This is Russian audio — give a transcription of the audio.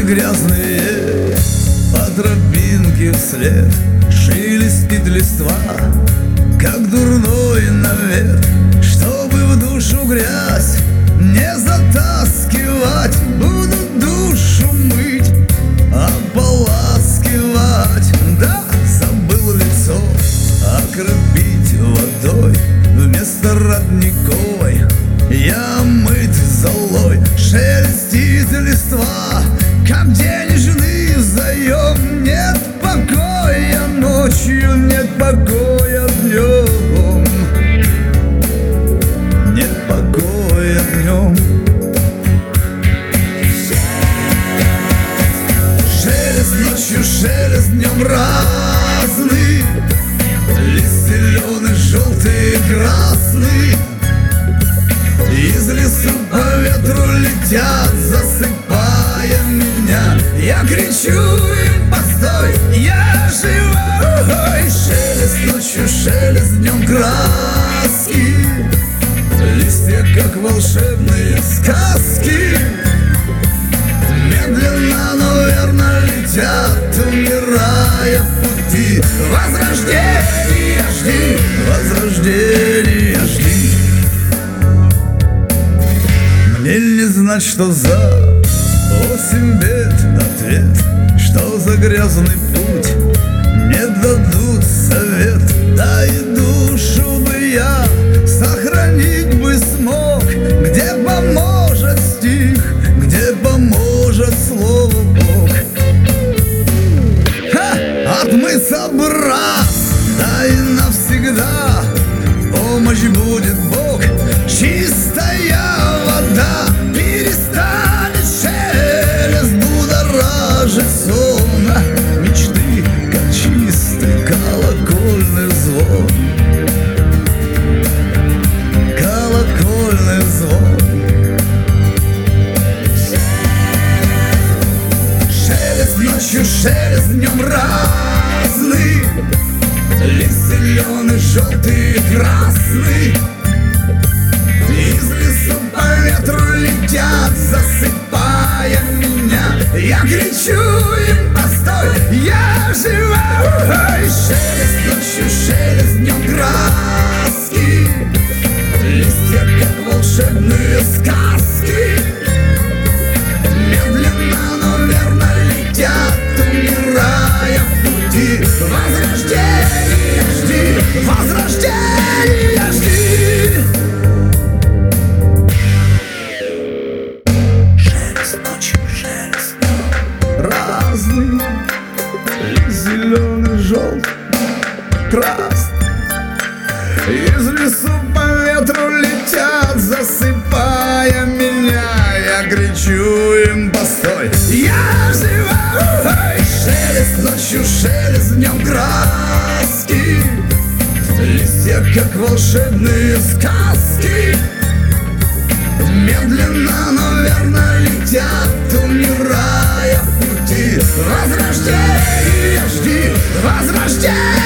грязные, по тропинке вслед шелестит листва, как дурной навет, чтобы в душу грязь не затаскивать. Буду душу мыть, ополаскивать. Да, забыл лицо окропить водой вместо родниковой. Я мыть золой, шелестит листва, как денежный заем. Нет покоя ночью, нет покоя днем, нет покоя днем. Шелест ночью, шелест днем разный, лист зеленый, желтый, красный. Из лесу по ветру летят, засыпая меня. Я кричу им: постой, я живой. Шелест ночью, шелест днем краски, листья как волшебные сказки. Медленно, но верно летят, умирая в пути. Возрождение жди, возрождение жди. Мне не знать, что за 8 бед ответ, что за грязный путь не дадут совет. Да и душу бы я сохранить бы смог, где поможет стих, где поможет слово Бог. Отмыться бы раз, да и навсегда, помощь будет Бог. Чистая вода перестанет шелест будоражить сон. Мечты, как чистый колокольный звон, колокольный звон. Шелест ночью, шелест днем разный, лист зеленый, желтый, красный. Из лесу по ветру летят, засыпая меня. Я кричу им: постой, я живой. Шелест ночью, шелест днем краски, листья как волшебные сказки. Медленно, но верно летят, умирая в пути. Возрождение жди, возрождение жди. Разный, зеленый, желтый, красный. Из лесу по ветру летят, засыпая меня. Я кричу им: постой, я живой. Шелест ночью, шелест днем краски, листья как волшебные сказки. Медленно, но верно летят, умирая в пути. Возрождение жди, возрождение.